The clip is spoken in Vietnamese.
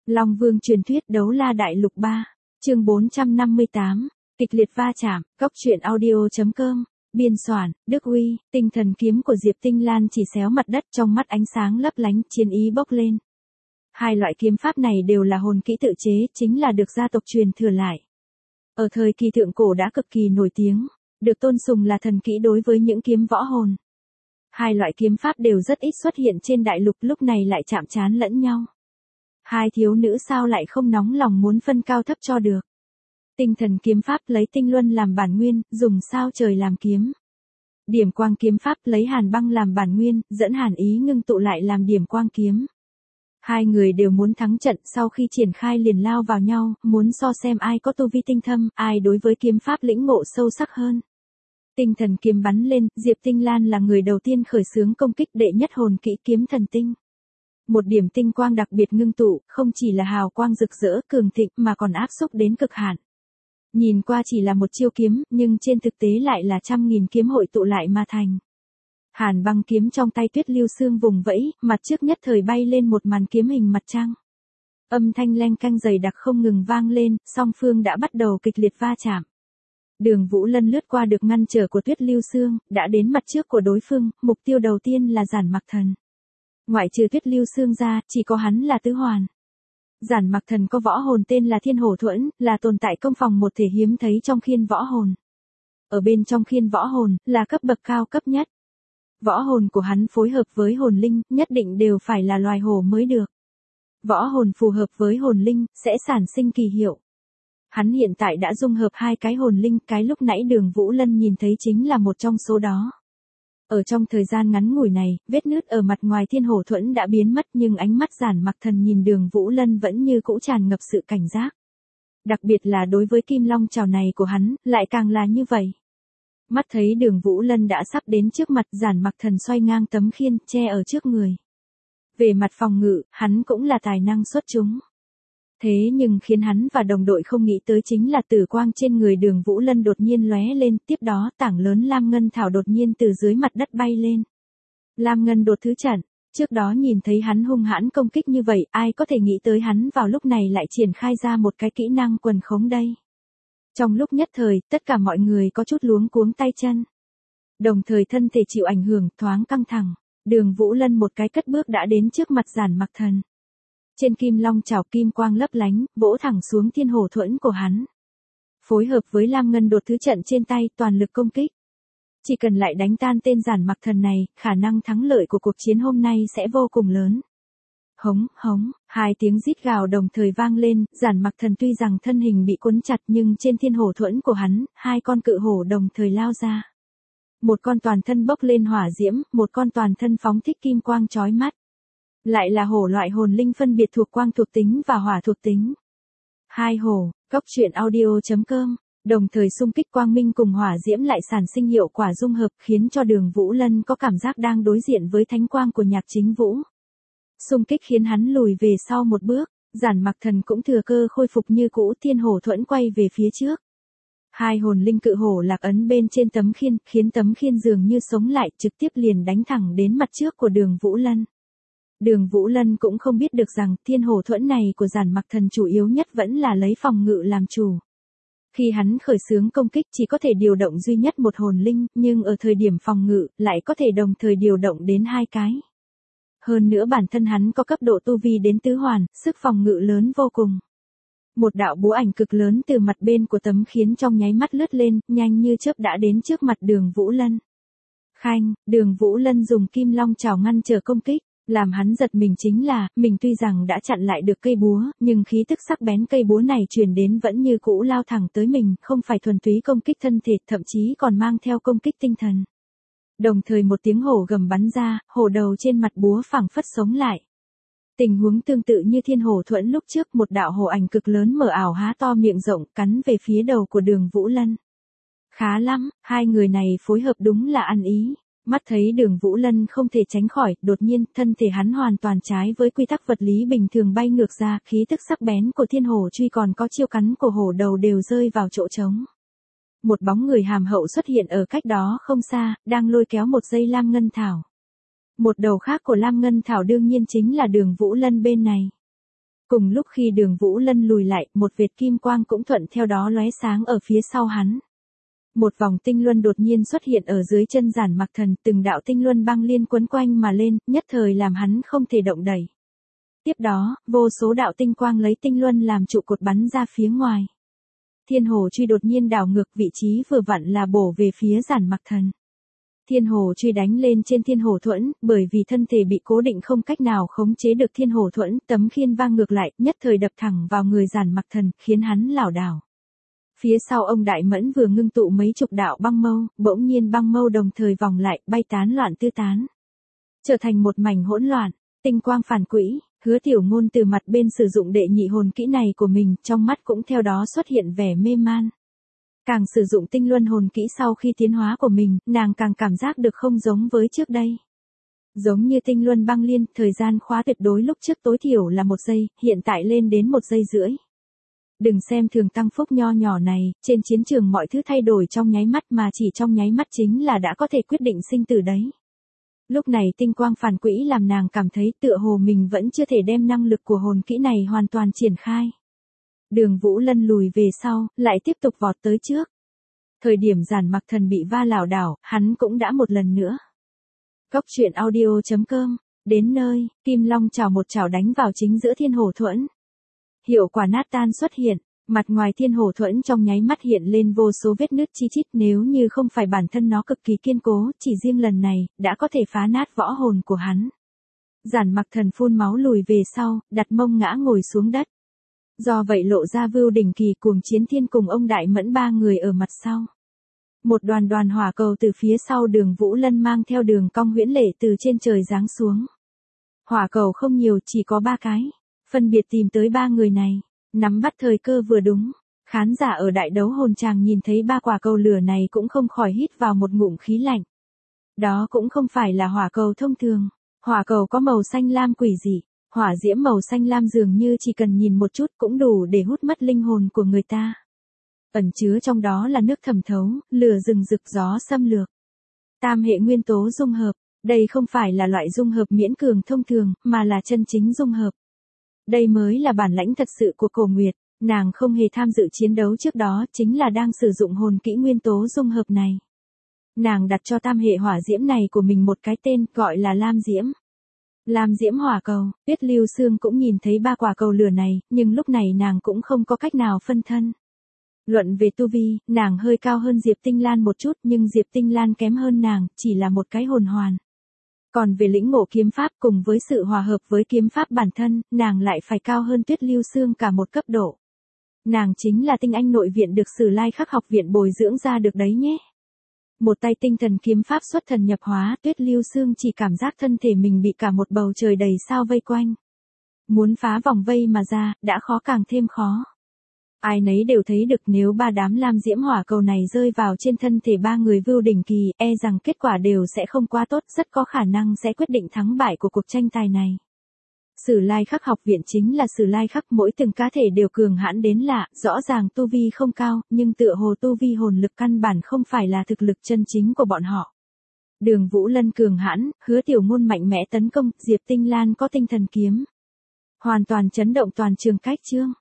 Long Vương truyền thuyết đấu la đại lục 3, chương 458, kịch liệt va chạm, góc truyện audio.com, biên soạn, Đức Uy, tinh thần kiếm của Diệp Tinh Lan chỉ xéo mặt đất trong mắt ánh sáng lấp lánh, chiến ý bốc lên. Hai loại kiếm pháp này đều là hồn kỹ tự chế, chính là được gia tộc truyền thừa lại. Ở thời kỳ thượng cổ đã cực kỳ nổi tiếng, được tôn sùng là thần kỹ đối với những kiếm võ hồn. Hai loại kiếm pháp đều rất ít xuất hiện trên đại lục, lúc này lại chạm trán lẫn nhau. Hai thiếu nữ sao lại không nóng lòng muốn phân cao thấp cho được. Tinh thần kiếm pháp lấy tinh luân làm bản nguyên, dùng sao trời làm kiếm. Điểm quang kiếm pháp lấy hàn băng làm bản nguyên, dẫn hàn ý ngưng tụ lại làm điểm quang kiếm. Hai người đều muốn thắng trận, sau khi triển khai liền lao vào nhau, muốn so xem ai có tu vi tinh thâm, ai đối với kiếm pháp lĩnh ngộ sâu sắc hơn. Tinh thần kiếm bắn lên, Diệp Tinh Lan là người đầu tiên khởi xướng công kích đệ nhất hồn kỹ kiếm thần tinh. Một điểm tinh quang đặc biệt ngưng tụ, không chỉ là hào quang rực rỡ, cường thịnh mà còn áp xúc đến cực hạn. Nhìn qua chỉ là một chiêu kiếm, nhưng trên thực tế lại là trăm nghìn kiếm hội tụ lại mà thành. Hàn băng kiếm trong tay Tuyết Lưu Sương vùng vẫy, mặt trước nhất thời bay lên một màn kiếm hình mặt trăng. Âm thanh leng canh dày đặc không ngừng vang lên, song phương đã bắt đầu kịch liệt va chạm. Đường Vũ Lân lướt qua được ngăn trở của Tuyết Lưu Sương, đã đến mặt trước của đối phương, mục tiêu đầu tiên là Giản Mặc Thần. Ngoại trừ Tuyết Lưu Sương ra, chỉ có hắn là tứ hoàn. Giản Mặc Thần có võ hồn tên là Thiên Hổ Thuẫn, là tồn tại công phòng một thể hiếm thấy trong khiên võ hồn. Ở bên trong khiên võ hồn, là cấp bậc cao cấp nhất. Võ hồn của hắn phối hợp với hồn linh, nhất định đều phải là loài hổ mới được. Võ hồn phù hợp với hồn linh, sẽ sản sinh kỳ hiệu. Hắn hiện tại đã dung hợp hai cái hồn linh, cái lúc nãy Đường Vũ Lân nhìn thấy chính là một trong số đó. Ở trong thời gian ngắn ngủi này, vết nứt ở mặt ngoài Thiên Hổ Thuẫn đã biến mất, nhưng ánh mắt Giản Mặc Thần nhìn Đường Vũ Lân vẫn như cũ tràn ngập sự cảnh giác. Đặc biệt là đối với Kim Long Chảo này của hắn, lại càng là như vậy. Mắt thấy Đường Vũ Lân đã sắp đến trước mặt, Giản Mặc Thần xoay ngang tấm khiên, che ở trước người. Về mặt phòng ngự, hắn cũng là tài năng xuất chúng. Thế nhưng khiến hắn và đồng đội không nghĩ tới chính là tử quang trên người Đường Vũ Lân đột nhiên lóe lên, tiếp đó tảng lớn lam ngân thảo đột nhiên từ dưới mặt đất bay lên. Lam ngân đột thứ trận, trước đó nhìn thấy hắn hung hãn công kích như vậy, ai có thể nghĩ tới hắn vào lúc này lại triển khai ra một cái kỹ năng quần khống đây. Trong lúc nhất thời, tất cả mọi người có chút luống cuống tay chân. Đồng thời thân thể chịu ảnh hưởng, thoáng căng thẳng. Đường Vũ Lân một cái cất bước đã đến trước mặt Giản Mặc Thần. Trên Kim Long Chảo kim quang lấp lánh, vỗ thẳng xuống Thiên Hổ Thuẫn của hắn. Phối hợp với lam ngân đột thứ trận trên tay, toàn lực công kích. Chỉ cần lại đánh tan tên Giản Mặc Thần này, khả năng thắng lợi của cuộc chiến hôm nay sẽ vô cùng lớn. Hống, hống, hai tiếng rít gào đồng thời vang lên, Giản Mặc Thần tuy rằng thân hình bị cuốn chặt nhưng trên Thiên Hổ Thuẫn của hắn, hai con cự hổ đồng thời lao ra. Một con toàn thân bốc lên hỏa diễm, một con toàn thân phóng thích kim quang chói mắt. Lại là hổ loại hồn linh phân biệt thuộc quang thuộc tính và hỏa thuộc tính. Hai hổ, góc truyện audio.com, đồng thời xung kích quang minh cùng hỏa diễm lại sản sinh hiệu quả dung hợp, khiến cho Đường Vũ Lân có cảm giác đang đối diện với thánh quang của Nhạc Chính Vũ. Xung kích khiến hắn lùi về sau một bước, Giản Mặc Thần cũng thừa cơ khôi phục như cũ, Thiên Hổ Thuẫn quay về phía trước. Hai hồn linh cự hổ lạc ấn bên trên tấm khiên, khiến tấm khiên dường như sống lại, trực tiếp liền đánh thẳng đến mặt trước của Đường Vũ Lân. Đường Vũ Lân cũng không biết được rằng Thiên Hổ Thuẫn này của Giản Mặc Thần chủ yếu nhất vẫn là lấy phòng ngự làm chủ. Khi hắn khởi xướng công kích chỉ có thể điều động duy nhất một hồn linh, nhưng ở thời điểm phòng ngự lại có thể đồng thời điều động đến hai cái. Hơn nữa bản thân hắn có cấp độ tu vi đến tứ hoàn, sức phòng ngự lớn vô cùng. Một đạo búa ảnh cực lớn từ mặt bên của tấm khiến trong nháy mắt lướt lên, nhanh như chớp đã đến trước mặt Đường Vũ Lân. Khanh, Đường Vũ Lân dùng Kim Long Chảo ngăn trở công kích. Làm hắn giật mình chính là, mình tuy rằng đã chặn lại được cây búa, nhưng khí tức sắc bén cây búa này truyền đến vẫn như cũ lao thẳng tới mình, không phải thuần túy công kích thân thể, thậm chí còn mang theo công kích tinh thần. Đồng thời một tiếng hổ gầm bắn ra, hổ đầu trên mặt búa phảng phất sống lại. Tình huống tương tự như Thiên Hổ Thuẫn lúc trước, một đạo hổ ảnh cực lớn mở ảo há to miệng rộng, cắn về phía đầu của Đường Vũ Lân. Khá lắm, hai người này phối hợp đúng là ăn ý. Mắt thấy Đường Vũ Lân không thể tránh khỏi, đột nhiên, thân thể hắn hoàn toàn trái với quy tắc vật lý bình thường bay ngược ra, khí tức sắc bén của Thiên Hổ truy còn có chiêu cắn của hổ đầu đều rơi vào chỗ trống. Một bóng người hàm hậu xuất hiện ở cách đó không xa, đang lôi kéo một dây lam ngân thảo. Một đầu khác của lam ngân thảo đương nhiên chính là Đường Vũ Lân bên này. Cùng lúc khi Đường Vũ Lân lùi lại, một vệt kim quang cũng thuận theo đó lóe sáng ở phía sau hắn. Một vòng tinh luân đột nhiên xuất hiện ở dưới chân Giản Mặc Thần, từng đạo tinh luân băng liên quấn quanh mà lên, nhất thời làm hắn không thể động đẩy. Tiếp đó, vô số đạo tinh quang lấy tinh luân làm trụ cột bắn ra phía ngoài. Thiên hồ truy đột nhiên đảo ngược, vị trí vừa vặn là bổ về phía Giản Mặc Thần. Thiên hồ truy đánh lên trên thiên hồ thuẫn, bởi vì thân thể bị cố định không cách nào khống chế được thiên hồ thuẫn, tấm khiên vang ngược lại, nhất thời đập thẳng vào người Giản Mặc Thần, khiến hắn lảo đảo. Phía sau ông Đại Mẫn vừa ngưng tụ mấy chục đạo băng mâu, bỗng nhiên băng mâu đồng thời vòng lại, bay tán loạn tứ tán. Trở thành một mảnh hỗn loạn, tinh quang phản quỹ, Hứa Tiểu Ngôn từ mặt bên sử dụng đệ nhị hồn kỹ này của mình, trong mắt cũng theo đó xuất hiện vẻ mê man. Càng sử dụng tinh luân hồn kỹ sau khi tiến hóa của mình, nàng càng cảm giác được không giống với trước đây. Giống như tinh luân băng liên, thời gian khóa tuyệt đối lúc trước tối thiểu là 1 giây, hiện tại lên đến 1 giây rưỡi. Đừng xem thường tăng phúc nho nhỏ này, trên chiến trường mọi thứ thay đổi trong nháy mắt, mà chỉ trong nháy mắt chính là đã có thể quyết định sinh tử đấy. Lúc này tinh quang phản quỹ làm nàng cảm thấy tựa hồ mình vẫn chưa thể đem năng lực của hồn kỹ này hoàn toàn triển khai. Đường Vũ Lân lùi về sau, lại tiếp tục vọt tới trước. Thời điểm Giản Mặc Thần bị va lảo đảo, hắn cũng đã một lần nữa. Cốc truyện audio.com, đến nơi, Kim Long chảo một chảo đánh vào chính giữa thiên hồ thuẫn. Hiệu quả nát tan xuất hiện, mặt ngoài thiên hồ thuẫn trong nháy mắt hiện lên vô số vết nứt chi chít, nếu như không phải bản thân nó cực kỳ kiên cố, chỉ riêng lần này, đã có thể phá nát võ hồn của hắn. Giản Mặc Thần phun máu lùi về sau, đặt mông ngã ngồi xuống đất. Do vậy lộ ra Vưu Đỉnh Kỳ Cuồng Chiến Thiên cùng ông Đại Mẫn 3 người ở mặt sau. Một đoàn hỏa cầu từ phía sau Đường Vũ Lân mang theo đường cong huyễn lệ từ trên trời giáng xuống. Hỏa cầu không nhiều, chỉ có 3 cái, phân biệt tìm tới 3 người này, nắm bắt thời cơ vừa đúng. Khán giả ở đại đấu hồn tràng nhìn thấy 3 quả cầu lửa này cũng không khỏi hít vào một ngụm khí lạnh. Đó cũng không phải là hỏa cầu thông thường, hỏa cầu có màu xanh lam quỷ dị. Hỏa diễm màu xanh lam dường như chỉ cần nhìn một chút cũng đủ để hút mất linh hồn của người ta. Ẩn chứa trong đó là nước thẩm thấu, lửa rừng rực, gió xâm lược. Tam hệ nguyên tố dung hợp, đây không phải là loại dung hợp miễn cường thông thường, mà là chân chính dung hợp. Đây mới là bản lãnh thật sự của Cổ Nguyệt, nàng không hề tham dự chiến đấu trước đó, chính là đang sử dụng hồn kỹ nguyên tố dung hợp này. Nàng đặt cho tam hệ hỏa diễm này của mình một cái tên, gọi là Lam Diễm. Lam Diễm hỏa cầu, Tuyết Lưu Sương cũng nhìn thấy 3 quả cầu lửa này, nhưng lúc này nàng cũng không có cách nào phân thân. Luận về tu vi, nàng hơi cao hơn Diệp Tinh Lan một chút, nhưng Diệp Tinh Lan kém hơn nàng, chỉ là một cái hồn hoàn. Còn về lĩnh ngộ kiếm pháp cùng với sự hòa hợp với kiếm pháp bản thân, nàng lại phải cao hơn Tuyết Lưu Sương cả một cấp độ. Nàng chính là tinh anh nội viện được Sử Lai Khắc học viện bồi dưỡng ra được đấy nhé. Một tay tinh thần kiếm pháp xuất thần nhập hóa, Tuyết Lưu Sương chỉ cảm giác thân thể mình bị cả một bầu trời đầy sao vây quanh. Muốn phá vòng vây mà ra, đã khó càng thêm khó. Ai nấy đều thấy được nếu 3 đám lam diễm hỏa cầu này rơi vào trên thân thể 3 người Vưu Đỉnh Kỳ, e rằng kết quả đều sẽ không quá tốt, rất có khả năng sẽ quyết định thắng bại của cuộc tranh tài này. Sử Lai Khắc học viện chính là Sử Lai Khắc, mỗi từng cá thể đều cường hãn đến lạ, rõ ràng tu vi không cao, nhưng tựa hồ tu vi hồn lực căn bản không phải là thực lực chân chính của bọn họ. Đường Vũ Lân cường hãn, Hứa Tiểu Ngôn mạnh mẽ tấn công, Diệp Tinh Lan có tinh thần kiếm. Hoàn toàn chấn động toàn trường cách chương.